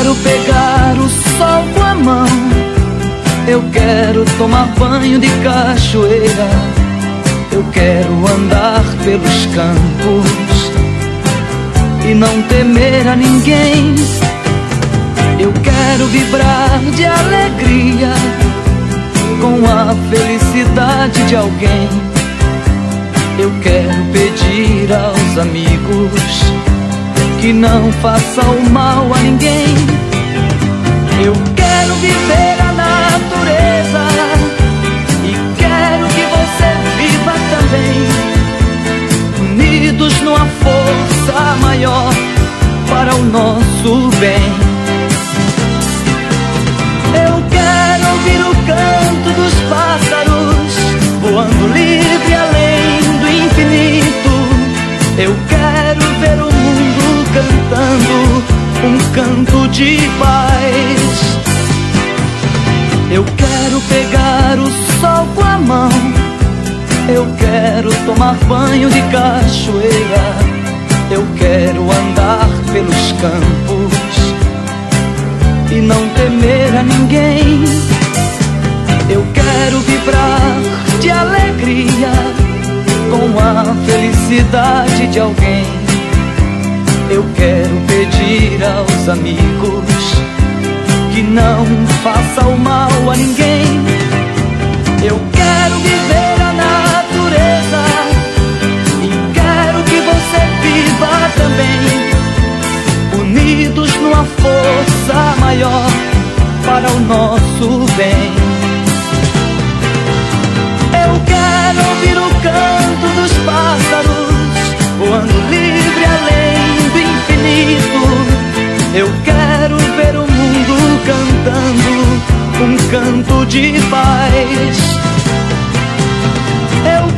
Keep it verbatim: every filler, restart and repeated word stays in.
quero pegar o sol com a mão, eu quero tomar banho de cachoeira, eu quero andar pelos campos e não temer a ninguém. Eu quero vibrar de alegria com a felicidade de alguém. Eu quero pedir aos amigos que não façam mal a ninguém. Eu quero viver a natureza e quero que você viva também, unidos numa força maior para o nosso bem. Eu quero ouvir o canto dos pássaros voando livre além do infinito. Eu quero ver o mundo cantando um canto de paz. Eu quero pegar o sol com a mão, eu quero tomar banho de cachoeira, eu quero andar pelos campos e não temer a ninguém. Eu quero vibrar de alegria com a felicidade de alguém. Eu quero pedir aos amigos que não façam mal a ninguém. Eu quero viver a natureza e quero que você viva também, unidos numa força maior para o nosso bem. Eu quero ouvir o canto dos pássaros voando livre além do infinito. Eu quero ver o mundo cantando um canto de paz. Eu